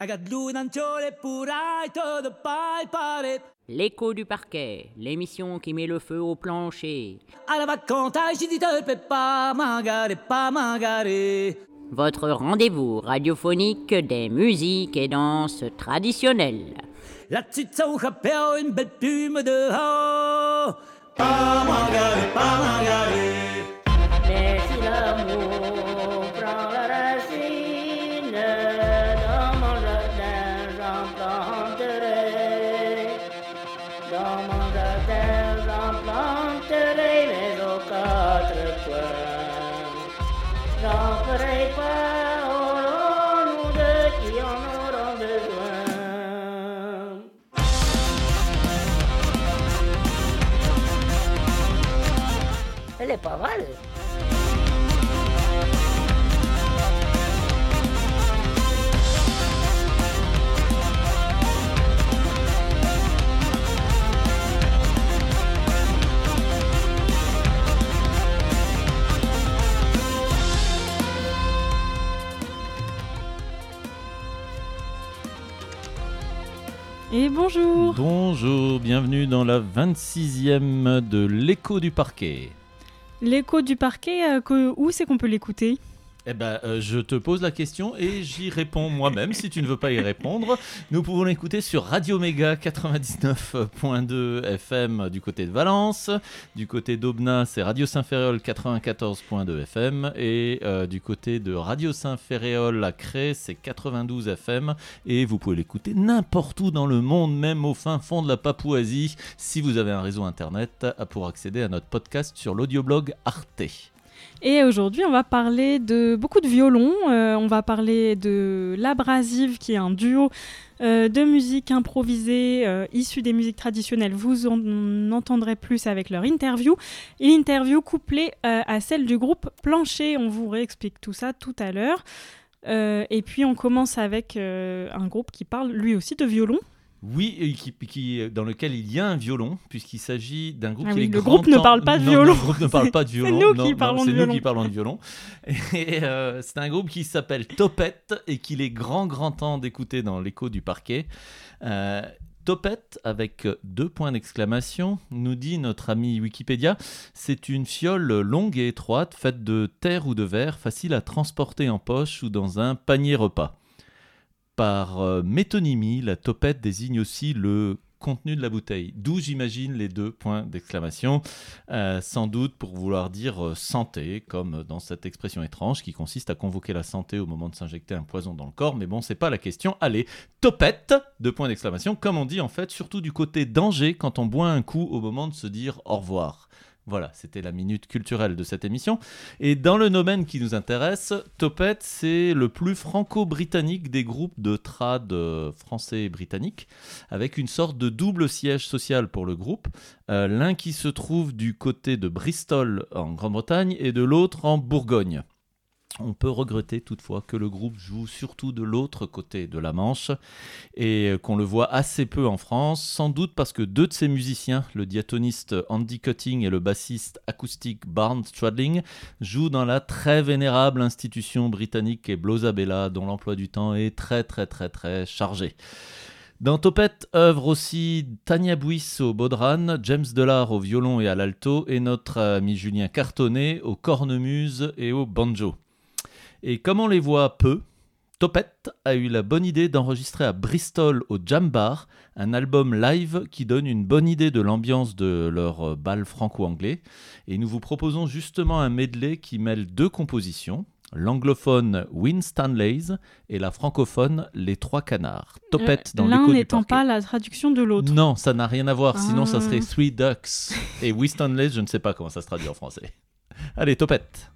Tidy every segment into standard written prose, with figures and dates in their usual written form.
L'écho du parquet, l'émission qui met le feu au plancher. Votre rendez-vous radiophonique des musiques et danses traditionnelles. La petite chapelle, une belle plume de haut. Pas Margaret. Mais si l'amour prend la racine, dans mon jardin j'en planterai. Dans mon jardin j'en planterai, mais aux quatre coins. J'en ferai pas aux nous deux qui en auront besoin. Elle est pas mal. Et bonjour. Bonjour, bienvenue dans la 26e de l'écho du parquet. L'écho du parquet, où c'est qu'on peut l'écouter ? Eh ben, je te pose la question et j'y réponds moi-même si tu ne veux pas y répondre. Nous pouvons l'écouter sur Radio Méga 99.2 FM du côté de Valence. Du côté d'Aubenas, c'est Radio Saint-Ferréol 94.2 FM. Et du côté de Radio Saint-Ferréol à Cré, c'est 92 FM. Et vous pouvez l'écouter n'importe où dans le monde, même au fin fond de la Papouasie, si vous avez un réseau internet, pour accéder à notre podcast sur l'audioblog Arte. Et aujourd'hui, on va parler de beaucoup de violons. On va parler de l'Abrasive, qui est un duo de musique improvisée issue des musiques traditionnelles. Vous en entendrez plus avec leur interview. Une interview couplée à celle du groupe Plancher. On vous réexplique tout ça tout à l'heure. Et puis, on commence avec un groupe qui parle lui aussi de violon. Oui, dans lequel il y a un violon, puisqu'il s'agit d'un groupe le groupe ne parle pas de violon. Le groupe ne parle pas de violon. C'est nous qui parlons de violon. C'est nous qui parlons de violon. Et c'est un groupe qui s'appelle Topette et qu'il est grand temps d'écouter dans l'écho du parquet. Topette, avec 2 points d'exclamation, nous dit notre ami Wikipédia, c'est une fiole longue et étroite, faite de terre ou de verre, facile à transporter en poche ou dans un panier repas. Par métonymie, la topette désigne aussi le contenu de la bouteille, d'où j'imagine les 2 points d'exclamation, sans doute pour vouloir dire santé, comme dans cette expression étrange qui consiste à convoquer la santé au moment de s'injecter un poison dans le corps, mais bon, c'est pas la question. Allez, topette, 2 points d'exclamation, comme on dit en fait, surtout du côté danger quand on boit un coup au moment de se dire au revoir. Voilà, c'était la minute culturelle de cette émission. Et dans le domaine qui nous intéresse, Topette, c'est le plus franco-britannique des groupes de trad français et britanniques, avec une sorte de double siège social pour le groupe. L'un qui se trouve du côté de Bristol en Grande-Bretagne et de l'autre en Bourgogne. On peut regretter toutefois que le groupe joue surtout de l'autre côté de la Manche et qu'on le voit assez peu en France, sans doute parce que 2 de ses musiciens, le diatoniste Andy Cutting et le bassiste acoustique Barn Stradling, jouent dans la très vénérable institution britannique et Blosabella, dont l'emploi du temps est très chargé. Dans Topette œuvre aussi Tania Buis au bodhrán, James Delard au violon et à l'alto et notre ami Julien Cartonnet au cornemuse et au banjo. Et comme on les voit peu, Topette a eu la bonne idée d'enregistrer à Bristol au Jam Bar un album live qui donne une bonne idée de l'ambiance de leur bal franco-anglais. Et nous vous proposons justement un medley qui mêle 2 compositions, l'anglophone Win Stanleys et la francophone Les Trois Canards. Topette dans l'écho du parquet. L'un n'étant pas la traduction de l'autre. Non, ça n'a rien à voir, sinon ça serait Three Ducks. Et Win Stanleys, je ne sais pas comment ça se traduit en français. Allez, Topette.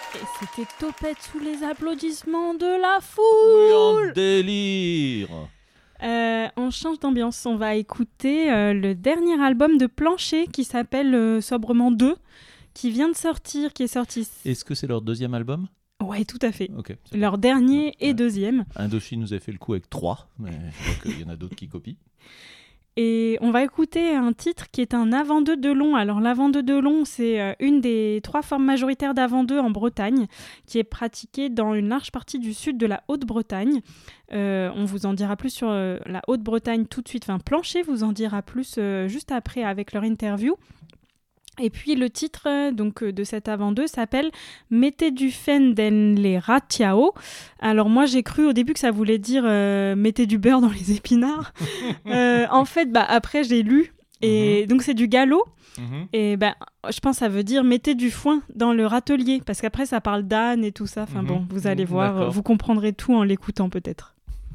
Et c'était Topette sous les applaudissements de la Oui, foule. en délire. On change d'ambiance, on va écouter le dernier album de Plancher qui s'appelle sobrement 2, qui vient de sortir, qui est sorti... Est-ce que c'est leur deuxième album? Ouais, tout à fait. Ok. Leur dernier et Ouais. deuxième. Indochine nous a fait le coup avec 3, mais je vois qu'il y en a d'autres qui copient. Et on va écouter un titre qui est un avant-deux de long. Alors l'avant-deux de long, c'est une des 3 formes majoritaires d'avant-deux en Bretagne, qui est pratiquée dans une large partie du sud de la Haute-Bretagne. On vous en dira plus sur la Haute-Bretagne tout de suite. Enfin, Plancher vous en dira plus juste après avec leur interview. Et puis le titre de cet avant-deux s'appelle « Mettez du fen dans les ratiao ». Alors moi j'ai cru au début que ça voulait dire mettez du beurre dans les épinards ». En fait, après j'ai lu, et donc c'est du gallo. Et je pense que ça veut dire mettez du foin dans le râtelier, parce qu'après ça parle d'âne et tout ça. Enfin bon, vous allez voir, D'accord. vous comprendrez tout en l'écoutant peut-être.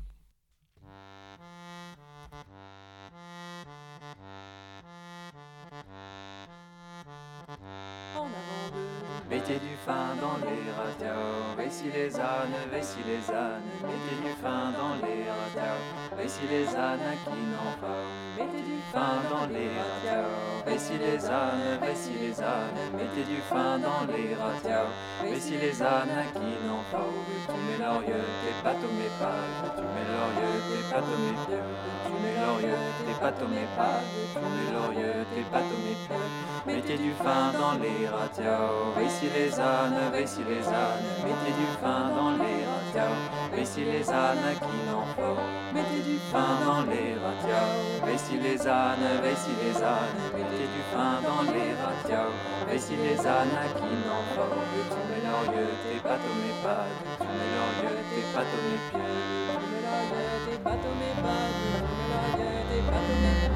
Mettez du fin dans les radios, voici les ânes, voici les ânes. Mettez du fin dans les radios, voici les ânes qui n'ont pas. Mettez du fin dans les radios, voici les ânes, voici les ânes. Mettez du fin dans les radios, voici les ânes qui n'ont pas. Tu mets l'orieux, tes pattes aux mes pages. Tu mets l'orieux, tes pattes aux mes pieds. Tu mets l'orieux, tes pattes aux mes pages. Tu mets l'orieux, tes pattes aux mes pieds. Mettez du fin dans les radios, voici les ânes, voici les ânes. Mettez du fin dans les radios, voici les ânes qui n'ont pas. Mettez du fin dans les radios, voici les ânes, voici les ânes. Mettez du fin dans les radios, voici les ânes qui n'ont pas. Tu mets l'orieux, tes pattes aux mes pattes. Tu mets l'orieux, tes pattes aux mes pieds. Tu mets l'orieux, tes pattes aux mes pattes. Tu mets l'orieux, tes pattes aux mes pieds.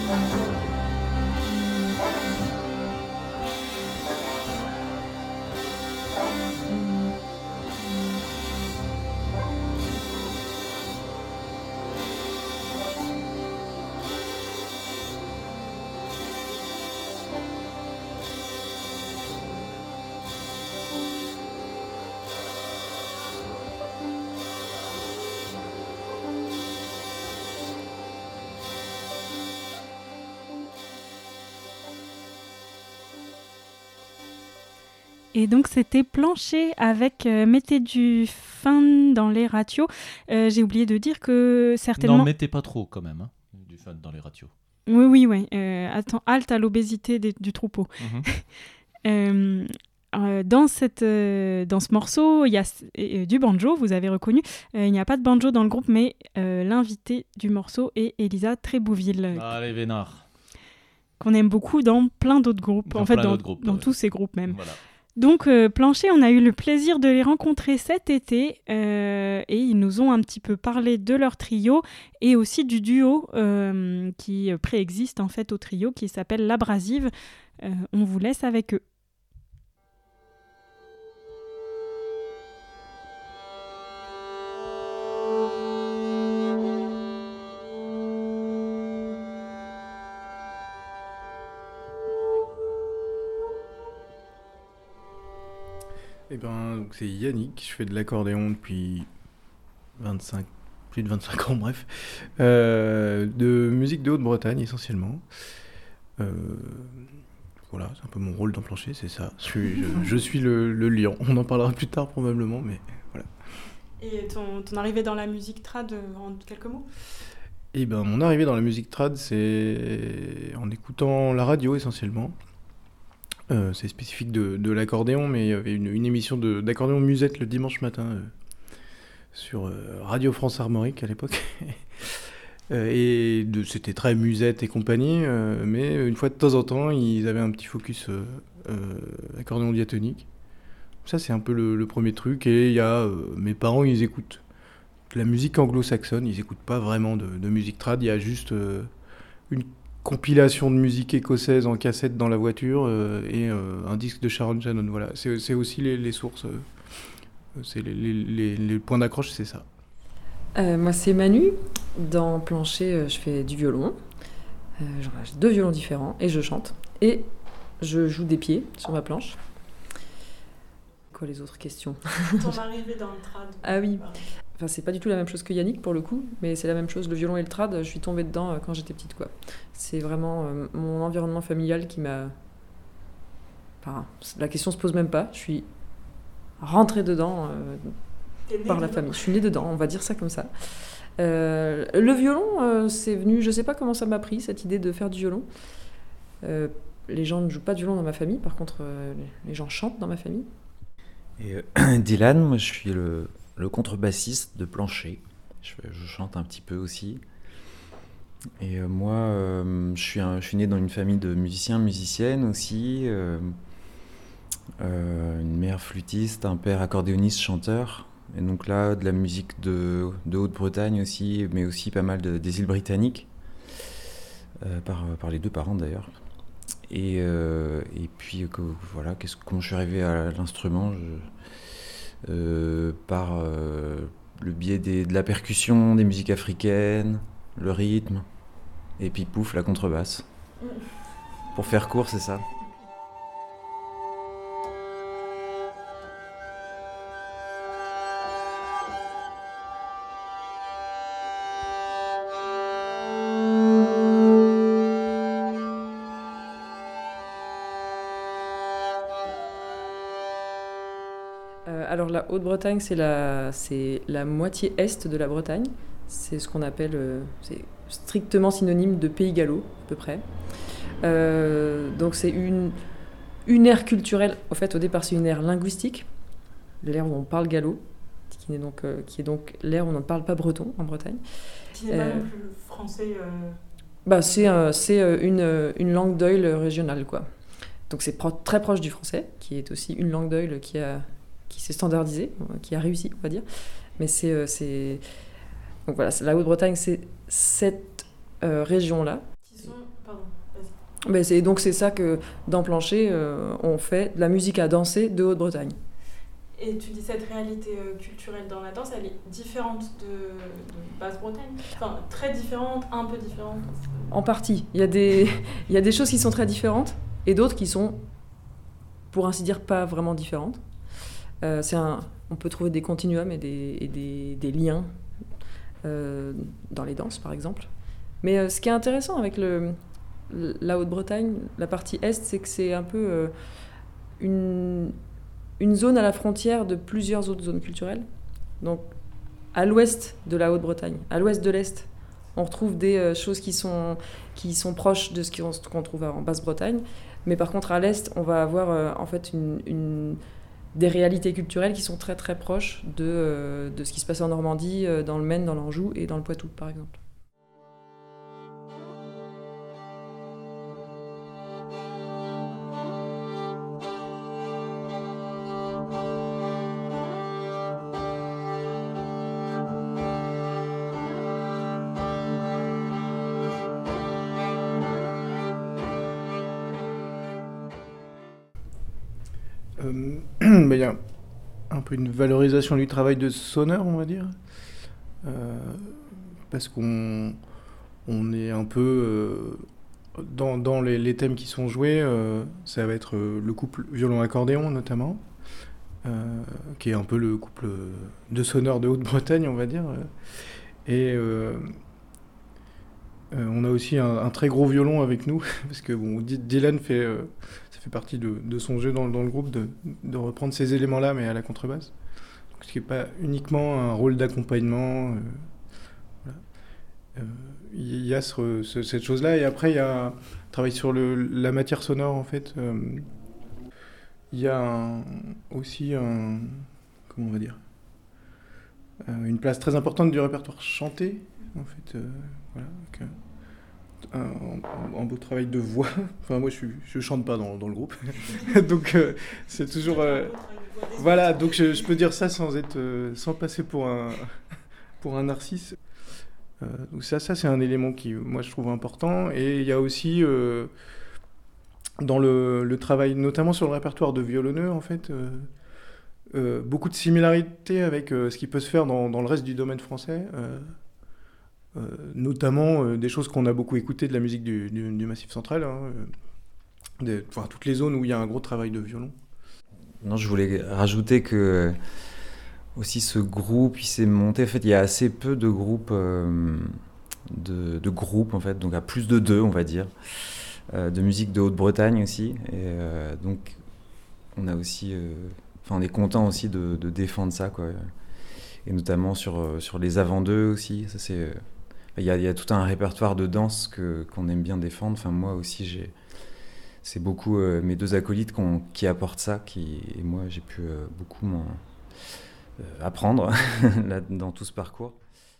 Et donc c'était Plancher avec Mettez du fun dans les ratios. J'ai oublié de dire que certainement... Non, mettez pas trop quand même, hein, du fun dans les ratios. Oui. Attends, halte à l'obésité du troupeau. Dans ce morceau, il y a du banjo, vous avez reconnu. Il n'y a pas de banjo dans le groupe, mais l'invitée du morceau est Elisa Trébouville. Allez, Vénard. Qu'on aime beaucoup dans plein d'autres groupes. Dans en fait, plein d'autres groupes, dans ouais. tous ces groupes même. Voilà. Donc, Plancher, on a eu le plaisir de les rencontrer cet été et ils nous ont un petit peu parlé de leur trio et aussi du duo qui préexiste en fait au trio qui s'appelle L'Abrasive. On vous laisse avec eux. Eh ben, donc c'est Yannick, je fais de l'accordéon depuis plus de 25 ans, bref. De musique de Haute-Bretagne essentiellement. Voilà, c'est un peu mon rôle dans Plancher, c'est ça. Je suis le lion. On en parlera plus tard probablement, mais voilà. Et ton arrivée dans la musique trad, en quelques mots ? Eh ben, mon arrivée dans la musique trad, c'est en écoutant la radio essentiellement. C'est spécifique de l'accordéon, mais il y avait une émission d'accordéon musette le dimanche matin sur Radio France Armorique à l'époque. C'était très musette et compagnie, mais une fois de temps en temps, ils avaient un petit focus accordéon diatonique. Ça, c'est un peu le premier truc. Et il y a mes parents, ils écoutent de la musique anglo-saxonne, ils n'écoutent pas vraiment de musique trad, il y a juste une compilation de musique écossaise en cassette dans la voiture et un disque de Sharon Shannon. Voilà, c'est aussi les sources, c'est les points d'accroche, c'est ça. Moi, c'est Manu. Dans Plancher, je fais du violon. J'ai 2 violons différents et je chante. Et je joue des pieds sur ma planche. Quoi les autres questions ? Ton arrivée dans le trad. Ah oui. Enfin, c'est pas du tout la même chose que Yannick pour le coup, mais c'est la même chose. Le violon et le trad, je suis tombée dedans quand j'étais petite, quoi. C'est vraiment mon environnement familial qui m'a... Enfin, la question se pose même pas. Je suis rentrée dedans par la famille. Je suis née dedans, on va dire ça comme ça. Le violon, c'est venu... Je sais pas comment ça m'a pris, cette idée de faire du violon. Les gens ne jouent pas du violon dans ma famille, par contre, les gens chantent dans ma famille. Et Dylan, moi je suis le contrebassiste de Plancher. Je chante un petit peu aussi. Et moi, je suis né dans une famille de musiciennes aussi. Une mère flûtiste, un père accordéoniste, chanteur. Et donc là, de la musique de Haute-Bretagne aussi, mais aussi pas mal des îles britanniques, par les 2 parents d'ailleurs. Et puis, voilà, comment je suis arrivé à l'instrument par le biais de la percussion, des musiques africaines, le rythme, et puis pouf, la contrebasse. Pour faire court, c'est ça. Alors la Haute-Bretagne, c'est la moitié est de la Bretagne. C'est ce qu'on appelle, c'est strictement synonyme de Pays Gallo, à peu près. Donc c'est une aire culturelle. En fait, au départ, c'est une aire linguistique, l'aire où on parle gallo, qui est donc l'aire où on ne parle pas breton en Bretagne. Qui n'est pas non plus le français. C'est une langue d'oïl régionale, quoi. Donc c'est très proche du français, qui est aussi une langue d'oïl qui s'est standardisée, qui a réussi, on va dire. Mais donc voilà, la Haute-Bretagne, c'est cette région-là. Donc c'est ça que dans Plancher, on fait de la musique à danser de Haute-Bretagne. Et tu dis cette réalité culturelle dans la danse, elle est différente de Basse-Bretagne, enfin très différente, un peu différente. En partie. Il y a des choses qui sont très différentes et d'autres qui sont, pour ainsi dire, pas vraiment différentes. On peut trouver des continuums et des liens dans les danses, par exemple. Mais ce qui est intéressant avec la Haute-Bretagne, la partie Est, c'est que c'est un peu une zone à la frontière de plusieurs autres zones culturelles. Donc, à l'ouest de la Haute-Bretagne, à l'ouest de l'Est, on retrouve des choses qui sont proches de ce qu'on trouve en Basse-Bretagne. Mais par contre, à l'Est, on va avoir en fait des réalités culturelles qui sont très très proches de ce qui se passe en Normandie, dans le Maine, dans l'Anjou et dans le Poitou, par exemple. Il y a un peu une valorisation du travail de sonneur, on va dire. Parce qu'on est un peu dans les thèmes qui sont joués, ça va être le couple violon-accordéon notamment, qui est un peu le couple de sonneurs de Haute-Bretagne, on va dire. Et on a aussi un très gros violon avec nous, parce que Dylan ça fait partie de son jeu dans le groupe de reprendre ces éléments-là, mais à la contrebasse. Donc, ce qui n'est pas uniquement un rôle d'accompagnement. Voilà. Il y a cette chose-là, et après il y a un travail sur la matière sonore, en fait. Il y a aussi comment on va dire, une place très importante du répertoire chanté, en fait. Voilà, un beau travail de voix. Enfin, moi je chante pas dans le groupe. Donc c'est toujours voilà, donc je peux dire ça sans passer pour un narcisse. Donc ça c'est un élément qui moi je trouve important. Et il y a aussi dans le travail notamment sur le répertoire de violonneux, en fait, beaucoup de similarités avec ce qui peut se faire dans le reste du domaine français. Notamment des choses qu'on a beaucoup écoutées de la musique du Massif central, toutes les zones où il y a un gros travail de violon. Non, je voulais rajouter que aussi ce groupe il s'est monté, en fait il y a assez peu de groupes de groupes, en fait, donc à plus de 2 on va dire, de musique de Haute-Bretagne aussi, et donc on a aussi on est content aussi de défendre ça, quoi, et notamment sur les avant-deux aussi. Ça c'est il y a tout un répertoire de danse qu'on aime bien défendre. Enfin, moi aussi, c'est beaucoup mes 2 acolytes qui apportent ça, et moi, j'ai pu beaucoup apprendre là, dans tout ce parcours.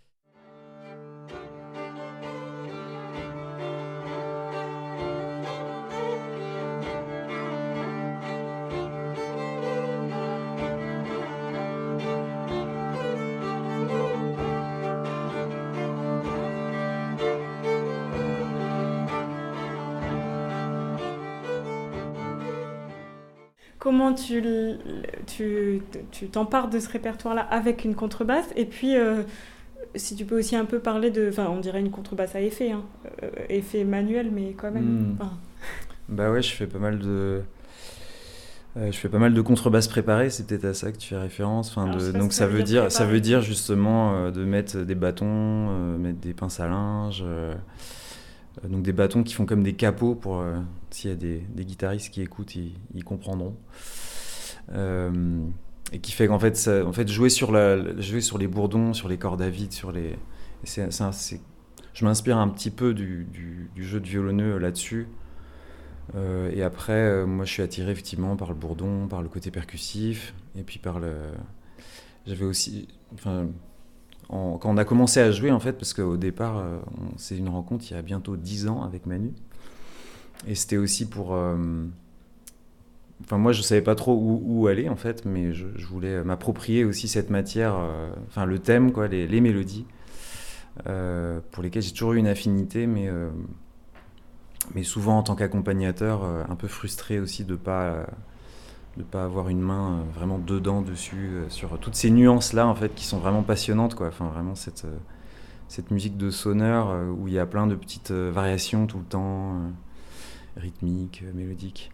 Comment tu t'empares de ce répertoire-là avec une contrebasse, et puis si tu peux aussi un peu parler on dirait une contrebasse à effet, effet manuel, mais quand même. Bah ouais, je fais pas mal de contrebasses préparées, c'est peut-être à ça que tu fais référence. Donc ça veut dire justement de mettre des bâtons, mettre des pinces à linge, donc des bâtons qui font comme des capots pour s'il y a des guitaristes qui écoutent, ils comprendront. Et qui fait qu'en fait, jouer sur les bourdons, sur les cordes à vide, je m'inspire un petit peu du jeu de violonneux là-dessus. Et après, moi, je suis attiré effectivement par le bourdon, par le côté percussif, et puis j'avais aussi, quand on a commencé à jouer, en fait, parce qu'au départ, c'est une rencontre il y a bientôt 10 ans avec Manu, et c'était aussi pour moi, je savais pas trop où aller, en fait, mais je voulais m'approprier aussi cette matière, le thème, quoi, les mélodies, pour lesquelles j'ai toujours eu une affinité, mais mais souvent en tant qu'accompagnateur, un peu frustré aussi de pas avoir une main vraiment dedans, dessus, sur toutes ces nuances-là, en fait, qui sont vraiment passionnantes, quoi. Enfin, vraiment cette musique de sonneur où il y a plein de petites variations tout le temps, rythmiques, mélodiques.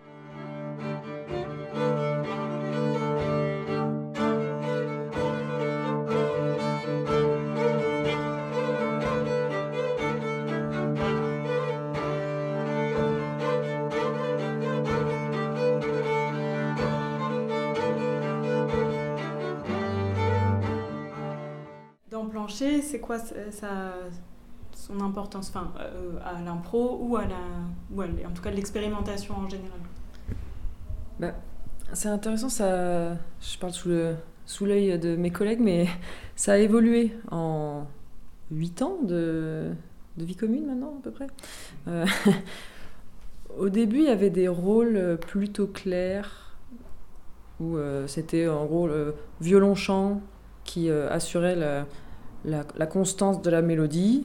Plancher, c'est quoi son importance, à l'impro ou en tout cas de l'expérimentation en général? C'est intéressant, ça. Je parle sous l'œil de mes collègues, mais ça a évolué en 8 ans de vie commune maintenant à peu près. Au début, il y avait des rôles plutôt clairs où c'était en gros le violon-chant qui assurait la constance de la mélodie,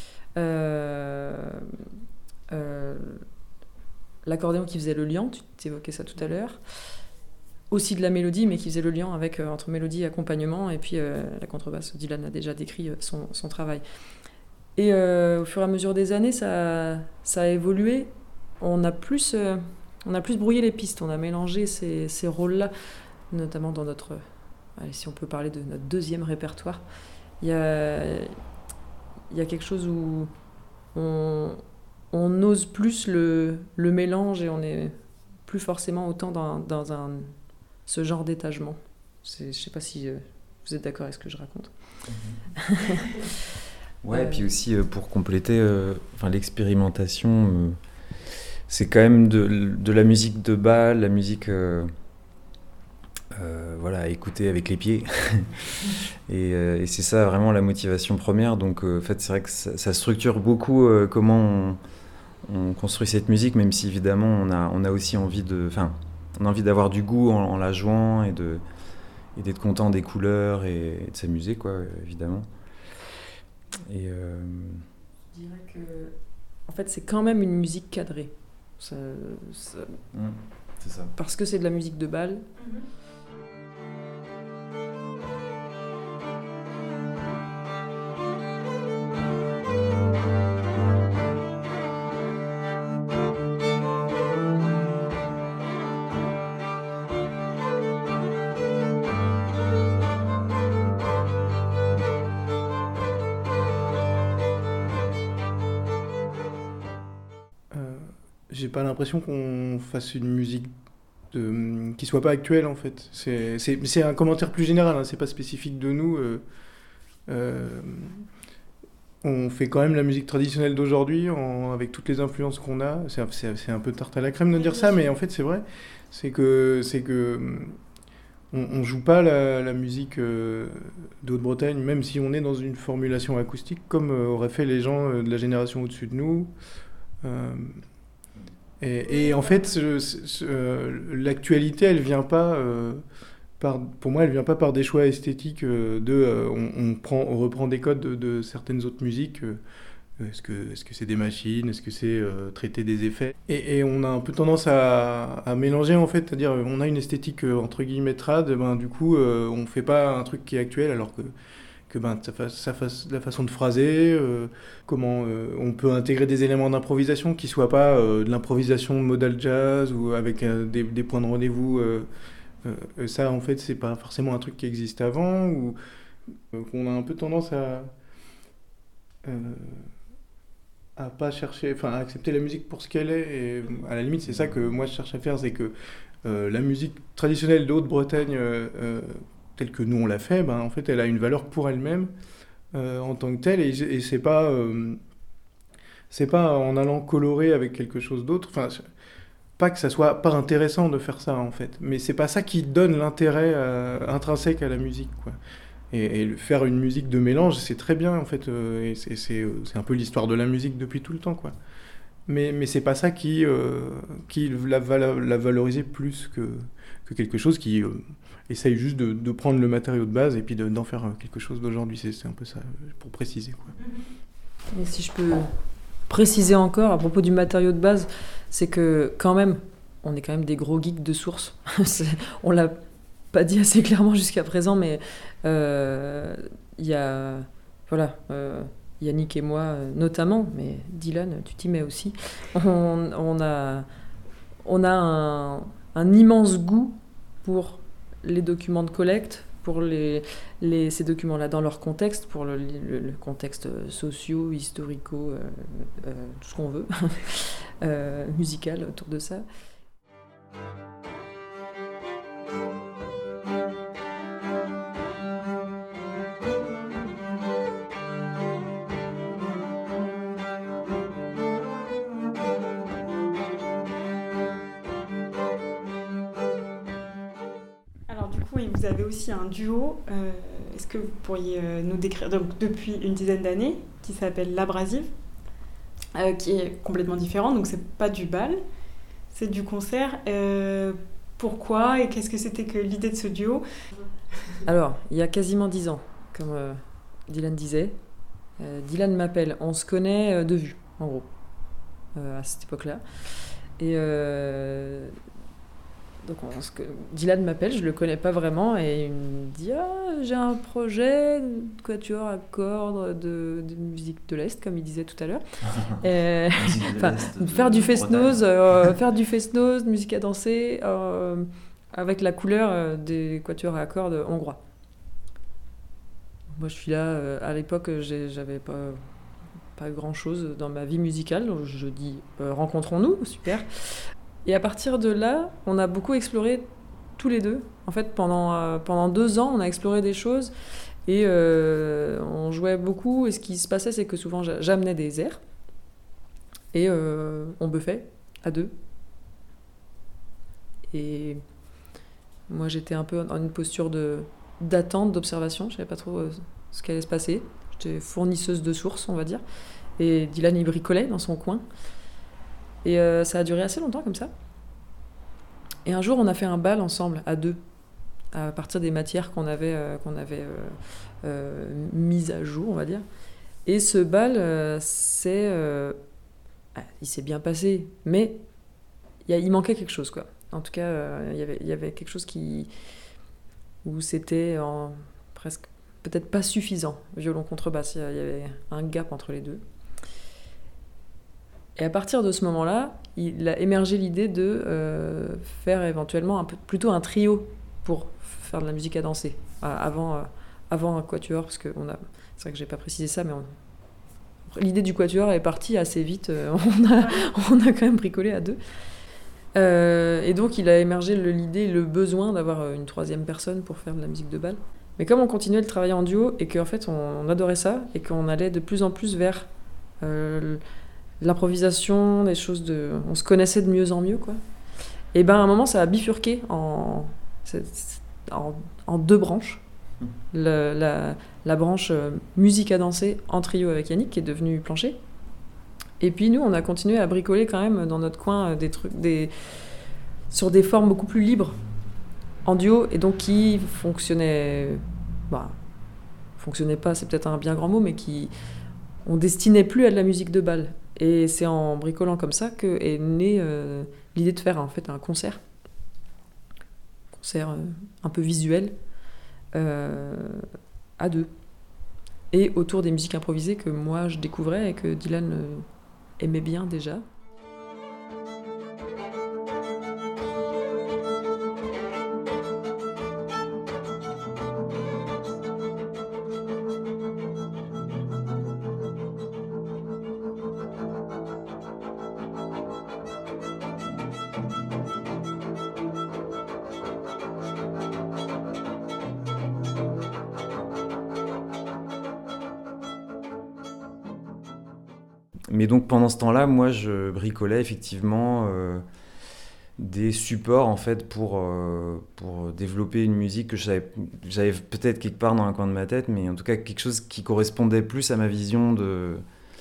l'accordéon qui faisait le lien, tu évoquais ça tout à l'heure, aussi de la mélodie, mais qui faisait le lien entre mélodie et accompagnement, et puis la contrebasse. Dylan a déjà décrit son travail. Et au fur et à mesure des années, ça a évolué. On a plus brouillé les pistes, on a mélangé ces rôles-là, notamment dans notre... Allez, si on peut parler de notre deuxième répertoire. Il y a quelque chose où on ose plus le mélange et on n'est plus forcément autant dans ce genre d'étagement. Je ne sais pas si vous êtes d'accord avec ce que je raconte. Ouais, et puis aussi pour compléter l'expérimentation, c'est quand même de la musique de bal, la musique... écouter avec les pieds. et c'est ça vraiment la motivation première. Donc en fait, c'est vrai que ça structure beaucoup comment on construit cette musique, même si évidemment on a aussi envie d'avoir du goût en la jouant et d'être content des couleurs et de s'amuser, quoi, évidemment. Et je dirais que en fait c'est quand même une musique cadrée. C'est ça. Parce que c'est de la musique de bal. J'ai pas l'impression qu'on fasse une musique qui soit pas actuelle, en fait. C'est un commentaire plus général, hein, c'est pas spécifique de nous. On fait quand même la musique traditionnelle d'aujourd'hui avec toutes les influences qu'on a. C'est un peu tarte à la crème de dire ça, mais en fait c'est vrai. C'est que on joue pas la musique de Haute-Bretagne, même si on est dans une formulation acoustique, comme auraient fait les gens de la génération au-dessus de nous. Et en fait, l'actualité, elle vient pas pour moi, elle vient pas par des choix esthétiques on reprend des codes de certaines autres musiques. Est-ce que c'est des machines? Est-ce que c'est traiter des effets? Et on a un peu tendance à mélanger, en fait, c'est-à-dire on a une esthétique entre guillemets trad, du coup on fait pas un truc qui est actuel, alors que la façon de phraser, comment on peut intégrer des éléments d'improvisation qui soient pas de l'improvisation modal jazz ou avec des points de rendez-vous. Ça, en fait, c'est pas forcément un truc qui existe avant, ou qu'on a un peu tendance à pas chercher, à accepter la musique pour ce qu'elle est. Et à la limite, c'est ça que moi je cherche à faire, c'est que la musique traditionnelle de Haute-Bretagne, telle que nous on l'a fait, en fait, elle a une valeur pour elle-même en tant que telle, et c'est pas en allant colorer avec quelque chose d'autre. Pas que ça soit pas intéressant de faire ça, en fait, mais c'est pas ça qui donne l'intérêt intrinsèque à la musique, quoi. Et faire une musique de mélange, c'est très bien, en fait, et c'est un peu l'histoire de la musique depuis tout le temps, quoi. Mais c'est pas ça qui la valoriser plus que quelque chose qui essaye juste de prendre le matériau de base et puis d'en faire quelque chose d'aujourd'hui. C'est un peu ça, pour préciser, quoi. Et si je peux préciser encore à propos du matériau de base, c'est que quand même, on est quand même des gros geeks de source. On l'a pas dit assez clairement jusqu'à présent, mais il y a Yannick et moi notamment, mais Dylan, tu t'y mets aussi. On a un immense goût pour les documents de collecte, pour ces documents-là dans leur contexte, pour le contexte socio, historico, tout ce qu'on veut, musical autour de ça. Vous avez aussi un duo, est-ce que vous pourriez nous décrire, donc depuis une dizaine d'années, qui s'appelle L'Abrasive, qui est complètement différent, donc c'est pas du bal, c'est du concert. Pourquoi et qu'est-ce que c'était que l'idée de ce duo ? Alors, il y a quasiment 10 ans, comme Dylan disait, Dylan m'appelle, on se connaît de vue, en gros, à cette époque-là. Et donc Dylan m'appelle, je le connais pas vraiment, et il me dit j'ai un projet de quatuor à cordes de musique de l'Est, comme il disait tout à l'heure. Faire du fest-noz, de musique à danser, avec la couleur des quatuors à cordes hongrois. Moi je suis là, à l'époque j'avais pas grand chose dans ma vie musicale, donc je dis rencontrons-nous, super. Et à partir de là, on a beaucoup exploré tous les deux. En fait, pendant 2 ans, on a exploré des choses et on jouait beaucoup. Et ce qui se passait, c'est que souvent, j'amenais des airs et on buffait à 2. Et moi, j'étais un peu dans une posture d'attente, d'observation. Je ne savais pas trop ce qui allait se passer. J'étais fournisseuse de sources, on va dire. Et Dylan, il bricolait dans son coin. Et ça a duré assez longtemps comme ça. Et un jour, on a fait un bal ensemble, à 2, à partir des matières qu'on avait mises à jour, on va dire. Et ce bal, il s'est bien passé, mais il manquait quelque chose, quoi. En tout cas, il y avait quelque chose où c'était presque peut-être pas suffisant, violon contrebasse. Il y avait un gap entre les deux. Et à partir de ce moment-là, il a émergé l'idée de faire éventuellement plutôt un trio pour faire de la musique à danser. Avant un quatuor, parce que c'est vrai que j'ai pas précisé ça, mais l'idée du quatuor est partie assez vite. On a quand même bricolé à 2. Et donc il a émergé l'idée, le besoin d'avoir une 3e personne pour faire de la musique de bal. Mais comme on continuait de travailler en duo et qu'en fait on adorait ça et qu'on allait de plus en plus vers l'improvisation, des choses on se connaissait de mieux en mieux, quoi. Et ben à un moment ça a bifurqué en 2 branches. La branche musique à danser en trio avec Yannick qui est devenu Plancher. Et puis nous on a continué à bricoler quand même dans notre coin des trucs sur des formes beaucoup plus libres en duo et donc qui fonctionnaient pas, c'est peut-être un bien grand mot, mais on destinait plus à de la musique de bal. Et c'est en bricolant comme ça qu'est née l'idée de faire en fait un concert un peu visuel à 2 et autour des musiques improvisées que moi je découvrais et que Dylan aimait bien déjà. Mais donc pendant ce temps-là, moi je bricolais effectivement des supports en fait pour développer une musique que j'avais peut-être quelque part dans un coin de ma tête, mais en tout cas quelque chose qui correspondait plus à ma vision de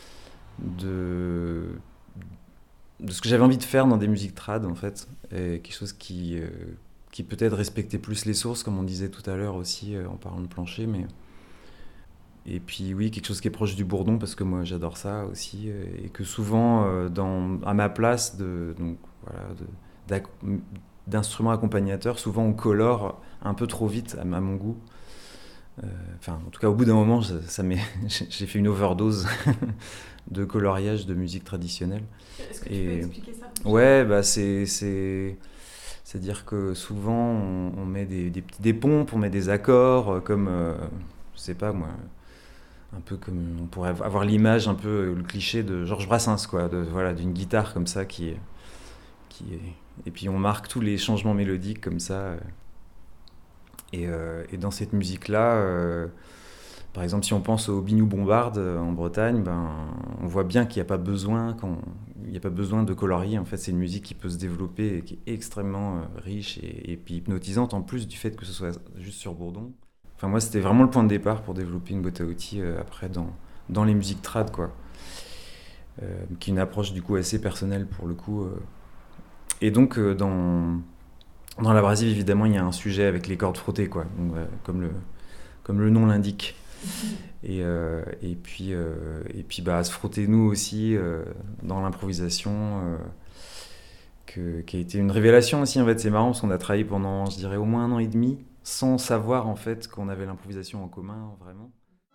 ce que j'avais envie de faire dans des musiques trad en fait, et quelque chose qui peut-être respectait plus les sources comme on disait tout à l'heure aussi en parlant de Plancher, mais Et puis oui, quelque chose qui est proche du bourdon, parce que moi j'adore ça aussi, et que souvent, à ma place d'instrument accompagnateur, souvent on colore un peu trop vite à mon goût. En tout cas, au bout d'un moment, j'ai fait une overdose de coloriage de musique traditionnelle. Est-ce que tu peux expliquer ça? Ouais, c'est-à-dire que souvent on met des pompes, on met des accords, comme, je sais pas moi, un peu comme on pourrait avoir l'image, un peu le cliché de Georges Brassens, quoi, d'une guitare comme ça qui est... Et puis on marque tous les changements mélodiques comme ça. Et dans cette musique-là, par exemple, si on pense au Biniou Bombarde en Bretagne, on voit bien qu'il n'y a pas besoin de coloris. En fait, c'est une musique qui peut se développer et qui est extrêmement riche et puis hypnotisante, en plus du fait que ce soit juste sur bourdon. Enfin, moi, c'était vraiment le point de départ pour développer une boîte à outils après dans les musiques trad, quoi. Qui est une approche du coup assez personnelle pour le coup. Et donc, dans l'abrasive, évidemment, il y a un sujet avec les cordes frottées, quoi. Donc, comme le nom l'indique. Et puis, à se frotter nous aussi dans l'improvisation, qui a été une révélation aussi. En fait, c'est marrant parce qu'on a travaillé pendant, je dirais, au moins 1 an et demi, sans savoir en fait qu'on avait l'improvisation en commun, vraiment.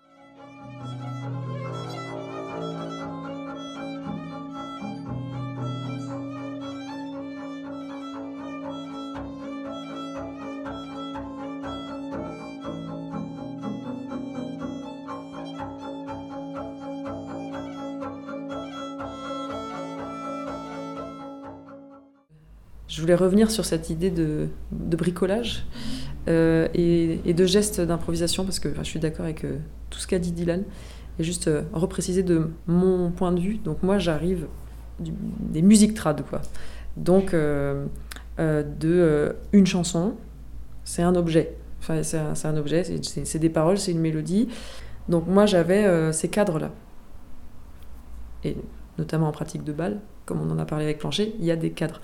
Je voulais revenir sur cette idée de bricolage et de gestes d'improvisation, parce que je suis d'accord avec tout ce qu'a dit Dylan, et juste repréciser de mon point de vue. Donc moi, j'arrive des musiques trad, quoi. Donc, une chanson, c'est un objet. Enfin, c'est un objet, c'est des paroles, c'est une mélodie. Donc moi, j'avais ces cadres-là. Et notamment en pratique de bal, comme on en a parlé avec Plancher, il y a des cadres.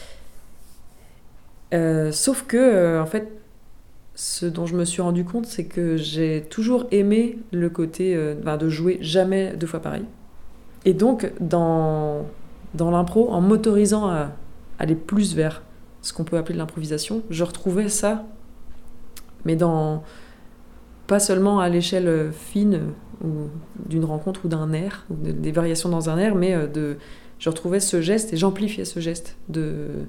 Sauf que, en fait, ce dont je me suis rendu compte, c'est que j'ai toujours aimé le côté de jouer jamais 2 fois pareil. Et donc, dans l'impro, en m'autorisant à aller plus vers ce qu'on peut appeler de l'improvisation, je retrouvais ça, mais pas seulement à l'échelle fine ou d'une rencontre ou d'un air, ou des variations dans un air, mais je retrouvais ce geste et j'amplifiais ce geste de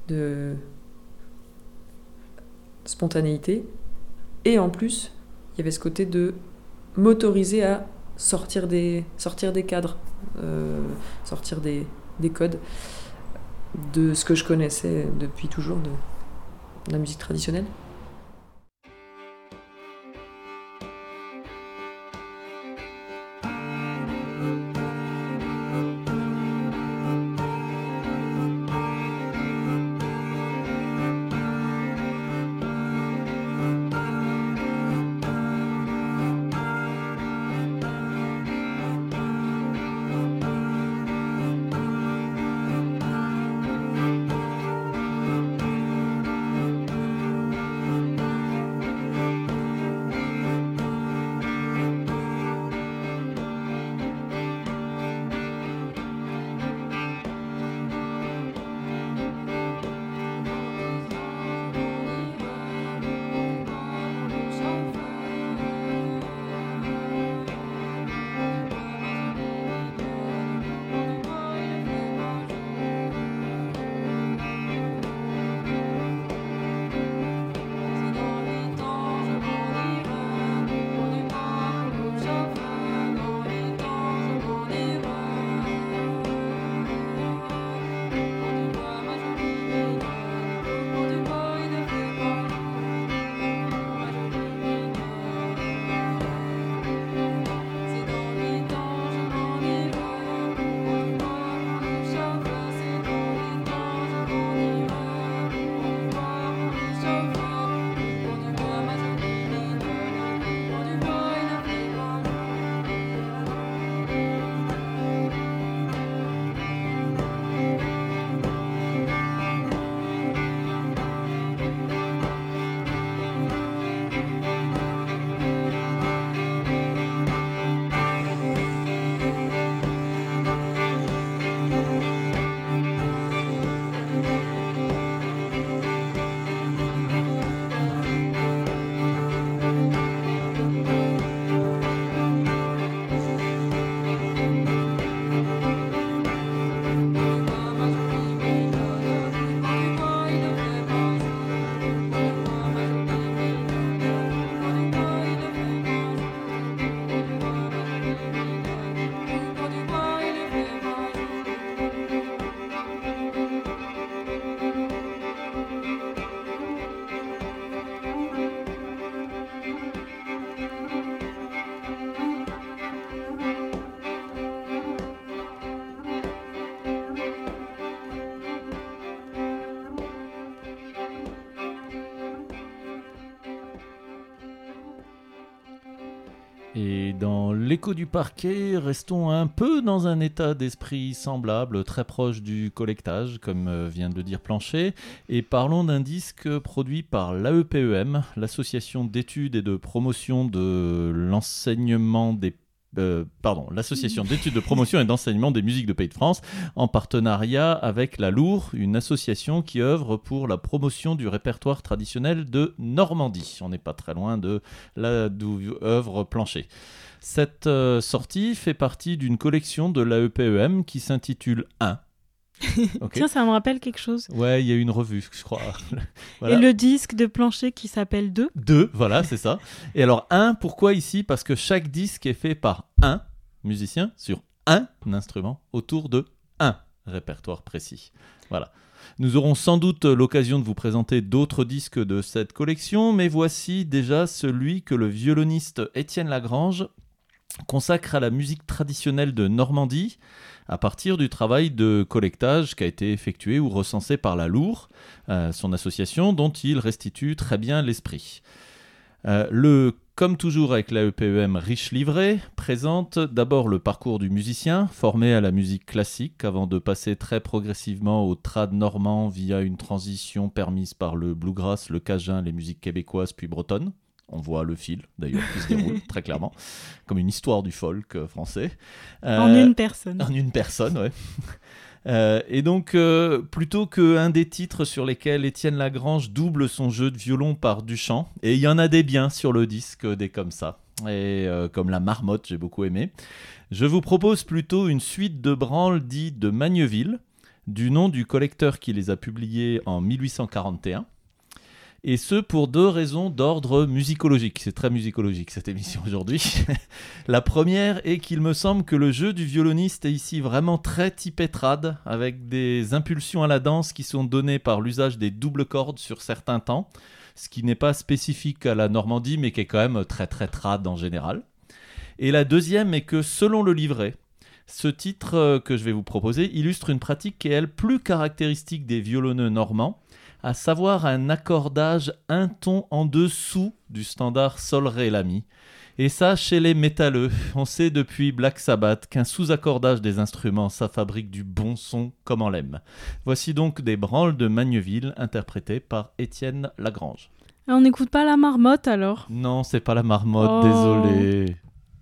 spontanéité, et en plus il y avait ce côté de m'autoriser à sortir des cadres, sortir des codes de ce que je connaissais depuis toujours de la musique traditionnelle. Et dans l'écho du parquet, restons un peu dans un état d'esprit semblable, très proche du collectage, comme vient de le dire Plancher, et parlons d'un disque produit par l'AEPEM, l'association d'études et de promotion de l'enseignement des l'association d'études de promotion et d'enseignement des musiques de Pays de France, en partenariat avec la Lour, une association qui œuvre pour la promotion du répertoire traditionnel de Normandie. On n'est pas très loin de là d'où œuvre Plancher. Cette sortie fait partie d'une collection de l'AEPEM qui s'intitule 1. Okay. Tiens, ça me rappelle quelque chose. Ouais, il y a une revue, je crois. Voilà. Et le disque de Plancher qui s'appelle 2. 2, voilà, c'est ça. Et alors 1, pourquoi ici ? Parce que chaque disque est fait par un musicien sur un instrument autour de un répertoire précis. Voilà. Nous aurons sans doute l'occasion de vous présenter d'autres disques de cette collection, mais voici déjà celui que le violoniste Étienne Lagrange consacre à la musique traditionnelle de Normandie à partir du travail de collectage qui a été effectué ou recensé par la Lour, son association, dont il restitue très bien l'esprit. Comme toujours avec l'AEPEM riche livret, présente d'abord le parcours du musicien, formé à la musique classique avant de passer très progressivement au trad normand via une transition permise par le bluegrass, le cajun, les musiques québécoises puis bretonnes. On voit le fil, d'ailleurs, qui se déroule très clairement, comme une histoire du folk français. En une personne. En une personne, ouais. Et donc, plutôt qu'un des titres sur lesquels Étienne Lagrange double son jeu de violon par du chant, et il y en a des biens sur le disque, des comme ça, et comme La Marmotte, j'ai beaucoup aimé, je vous propose plutôt une suite de branles dites de Magneville, du nom du collecteur qui les a publiées en 1841. Et ce pour deux raisons d'ordre musicologique. C'est très musicologique cette émission aujourd'hui. La première est qu'il me semble que le jeu du violoniste est ici vraiment très typé trad, avec des impulsions à la danse qui sont données par l'usage des doubles cordes sur certains temps, ce qui n'est pas spécifique à la Normandie, mais qui est quand même très très trad en général. Et la deuxième est que selon le livret, ce titre que je vais vous proposer illustre une pratique qui est elle plus caractéristique des violonneux normands, à savoir un accordage un ton en dessous du standard sol-ré-la-mi. Et ça, chez les métalleux, on sait depuis Black Sabbath qu'un sous-accordage des instruments, ça fabrique du bon son comme on l'aime. Voici donc des branles de Magneville interprétées par Étienne Lagrange. Et on n'écoute pas La Marmotte alors ? Non, c'est pas La Marmotte, désolé.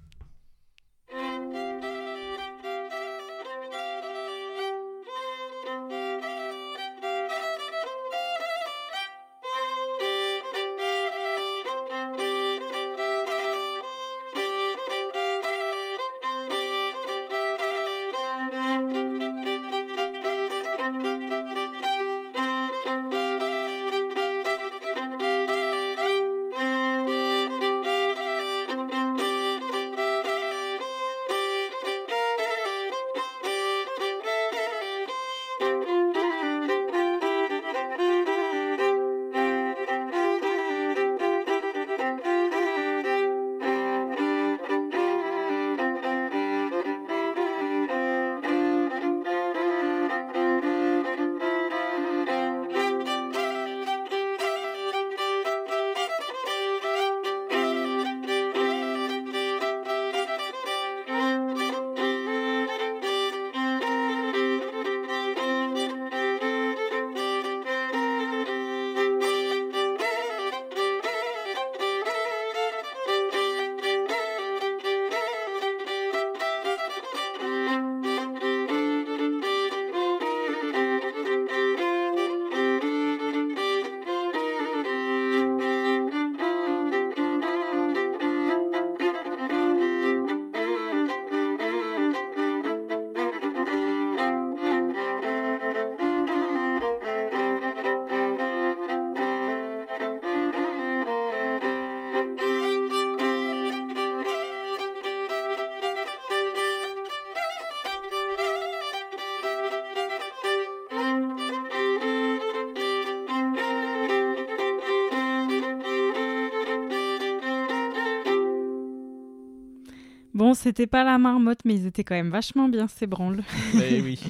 Bon, c'était pas La Marmotte, mais ils étaient quand même vachement bien, ces branles. Eh oui.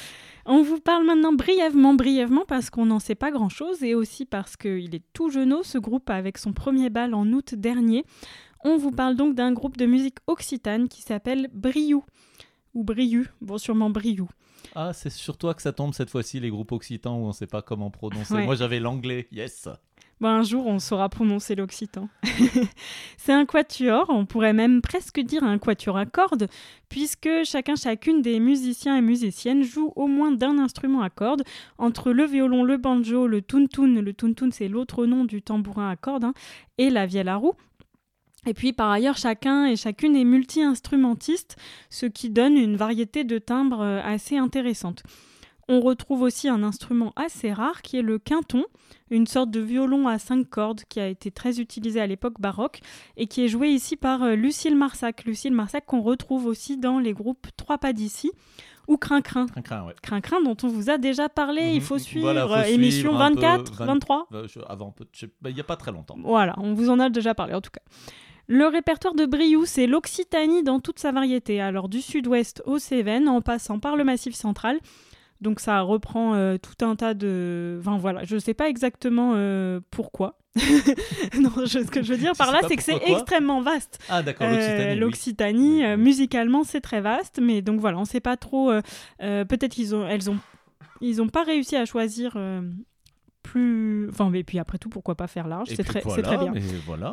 On vous parle maintenant brièvement, parce qu'on n'en sait pas grand-chose, et aussi parce qu'il est tout jeuneau, ce groupe, avec son premier bal en août dernier. On vous parle donc d'un groupe de musique occitane qui s'appelle Briou. Ou Briou, bon sûrement Briou. Ah, c'est sur toi que ça tombe cette fois-ci, les groupes occitans où on ne sait pas comment prononcer. Ouais. Moi, j'avais l'anglais, yes. Un jour, on saura prononcer l'occitan. C'est un quatuor, on pourrait même presque dire un quatuor à cordes, puisque chacune des musiciens et musiciennes joue au moins d'un instrument à cordes, entre le violon, le banjo, le tuntum c'est l'autre nom du tambourin à cordes, et la vielle à roue. Et puis par ailleurs, chacun et chacune est multi-instrumentiste, ce qui donne une variété de timbres assez intéressante. On retrouve aussi un instrument assez rare qui est le quinton, une sorte de violon à 5 cordes qui a été très utilisé à l'époque baroque et qui est joué ici par Lucille Marsac. Lucille Marsac qu'on retrouve aussi dans les groupes Trois pas d'ici ou Crin-Crin. Crin-Crin, ouais. Crin-Crin dont on vous a déjà parlé, il faut suivre, Voilà, faut émission suivre un 24, peu, 23. Avant, il n'y a pas très longtemps. Voilà, on vous en a déjà parlé en tout cas. Le répertoire de Briou, c'est l'Occitanie dans toute sa variété, alors du sud-ouest aux Cévennes en passant par le Massif central. Donc ça reprend tout un tas de... Enfin voilà, je ne sais pas exactement pourquoi. Non, ce que je veux dire par là, c'est que c'est extrêmement vaste. Ah d'accord, l'Occitanie, oui. musicalement, c'est très vaste, mais donc voilà, on ne sait pas trop... peut-être qu'ils ont pas réussi à choisir... plus... Enfin, mais puis après tout, pourquoi pas faire large, c'est très bien. Et voilà.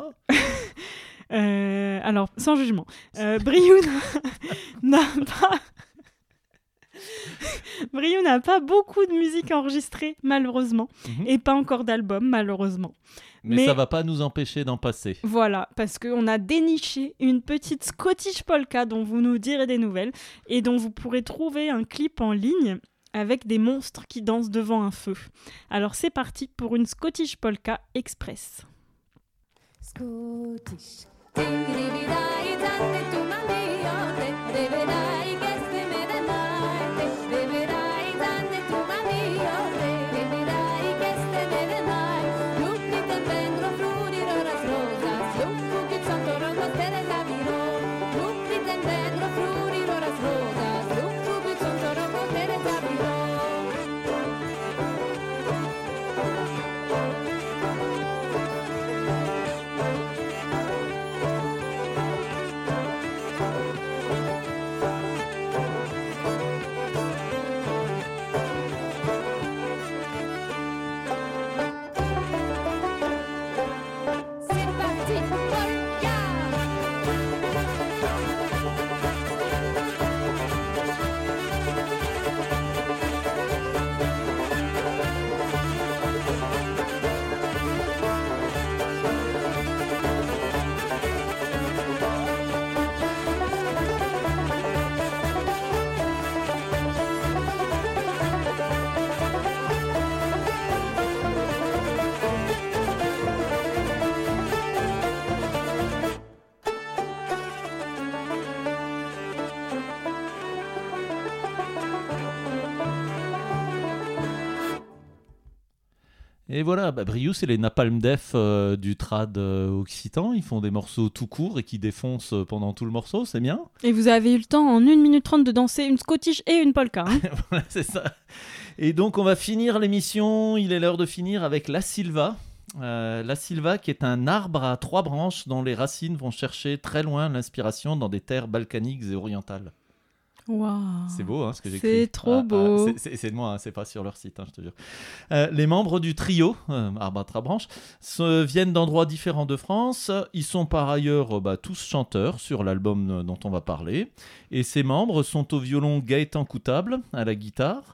Alors, sans jugement. Briou Briou n'a pas beaucoup de musique enregistrée, malheureusement, et pas encore d'album, malheureusement. Mais ça va pas nous empêcher d'en passer. Voilà, parce qu'on a déniché une petite Scottish polka dont vous nous direz des nouvelles et dont vous pourrez trouver un clip en ligne avec des monstres qui dansent devant un feu. Alors c'est parti pour une Scottish polka express. Scottish. Rividai tante tu mamiote, rivedai che stemme da night, rivedai tante tu mamiote, rivedai che stemme da night, lupi te vendro fluri roras rosas, lupu che santo rondo tere daviro, lupi te vendro fluri roras rosas, lupu che santo rondo tere daviro. Et voilà, Briou, c'est les Napalm Death du trad occitan. Ils font des morceaux tout courts et qui défoncent pendant tout le morceau, c'est bien. Et vous avez eu le temps en 1 minute 30 de danser une Scottish et une polka. Voilà, c'est ça. Et donc on va finir l'émission, il est l'heure de finir avec la Silva. La Silva qui est un arbre à 3 branches dont les racines vont chercher très loin l'inspiration dans des terres balkaniques et orientales. Wow. C'est beau ce que j'écris. C'est trop beau. C'est de moi, c'est pas sur leur site, je te jure. Les membres du trio, arbre à 3 branches, viennent d'endroits différents de France. Ils sont par ailleurs tous chanteurs sur l'album dont on va parler. Et ces membres sont au violon Gaëtan Coutable, à la guitare.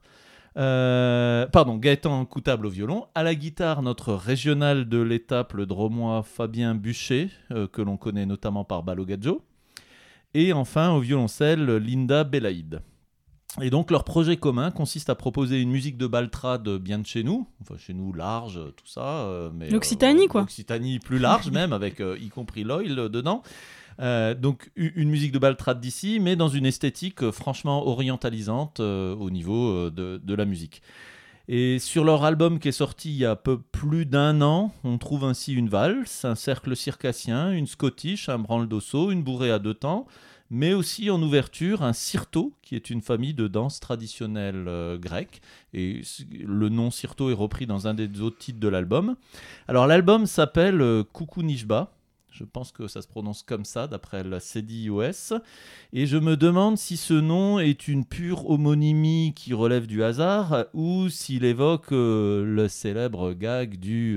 Gaëtan Coutable au violon. À la guitare, notre régional de l'étape, le Dromois Fabien Buchet, que l'on connaît notamment par Balogadjo. Et enfin, au violoncelle, Linda Belaïd. Et donc, leur projet commun consiste à proposer une musique de baltrade bien de chez nous, enfin chez nous large, tout ça. Mais, L'Occitanie, quoi. L'Occitanie plus large même, avec y compris l'oil dedans. Donc, une musique de baltrade d'ici, mais dans une esthétique franchement orientalisante au niveau de la musique. Et sur leur album qui est sorti il y a un peu plus d'1 an, on trouve ainsi une valse, un cercle circassien, une scottish, un branle d'osso, une bourrée à 2 temps, mais aussi en ouverture un sirto, qui est une famille de danse traditionnelle grecque. Et le nom sirto est repris dans un des autres titres de l'album. Alors l'album s'appelle Coucou Nishba. Je pense que ça se prononce comme ça, d'après la CDIOS. Et je me demande si ce nom est une pure homonymie qui relève du hasard ou s'il évoque le célèbre gag du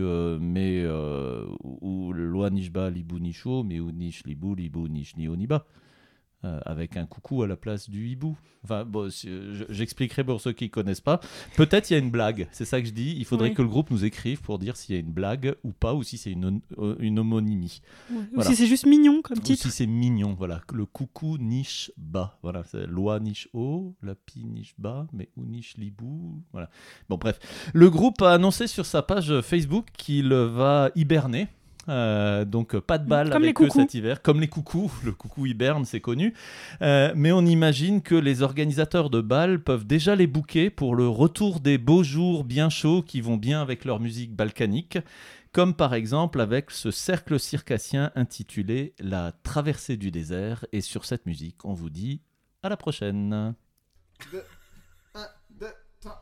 ou loi nishba libu nisho, mais ou nish libu libu nish ni oniba. Avec un coucou à la place du hibou. Enfin, bon, j'expliquerai pour ceux qui ne connaissent pas. Peut-être il y a une blague, c'est ça que je dis. Il faudrait que le groupe nous écrive pour dire s'il y a une blague ou pas, ou si c'est une homonymie. Ouais. Voilà. Ou si c'est juste mignon comme Ou titre. si c'est mignon, voilà. Le coucou niche bas. Voilà, c'est loi niche haut, la pi niche bas, mais ou niche libou. Voilà. Bon, bref. Le groupe a annoncé sur sa page Facebook qu'il va hiberner. Donc pas de bal Comme avec eux cet hiver, comme les coucous. Le coucou hiberne, c'est connu. Mais on imagine que les organisateurs de bal peuvent déjà les booker pour le retour des beaux jours bien chauds qui vont bien avec leur musique balkanique, comme par exemple avec ce cercle circassien intitulé La traversée du désert. Et sur cette musique, on vous dit à la prochaine. 2, 1, 2, 3.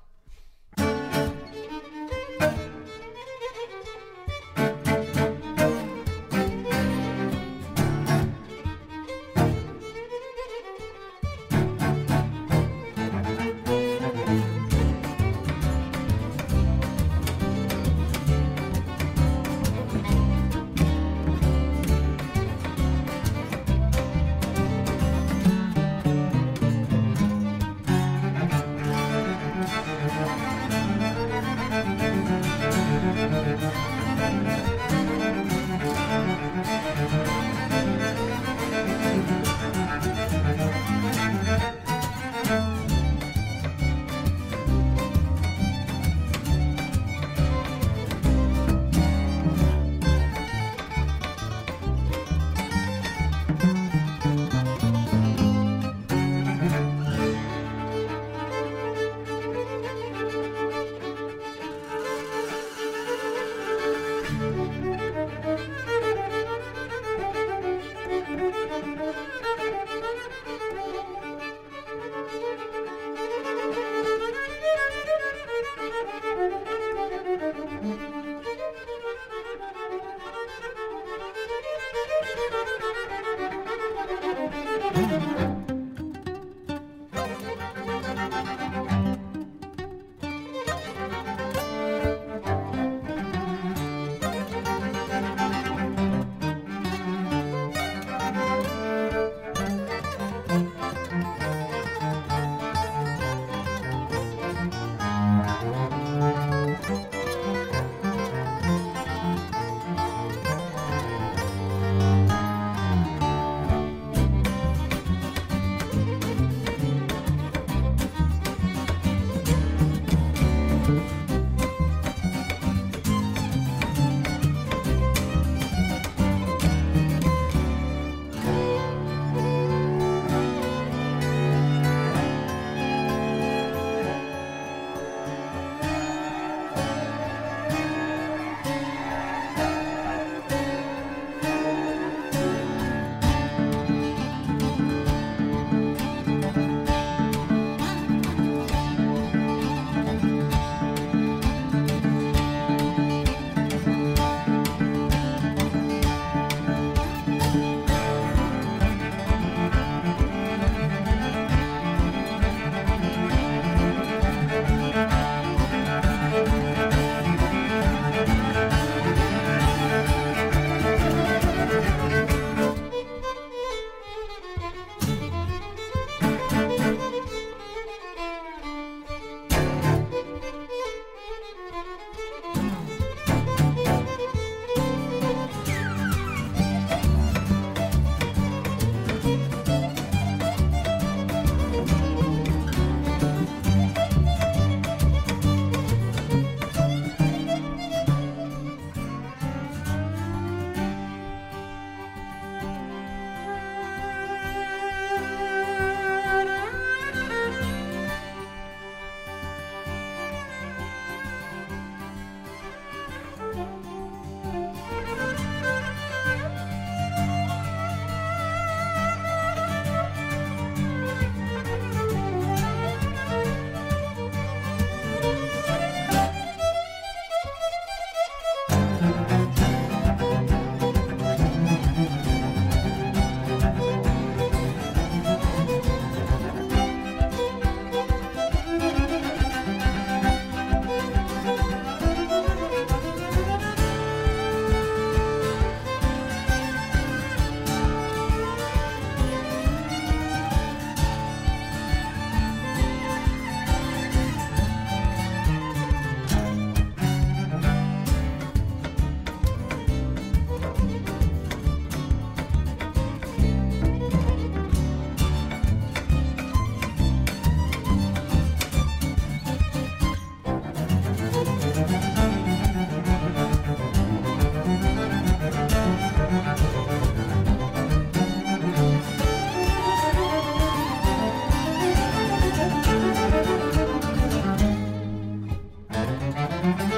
Thank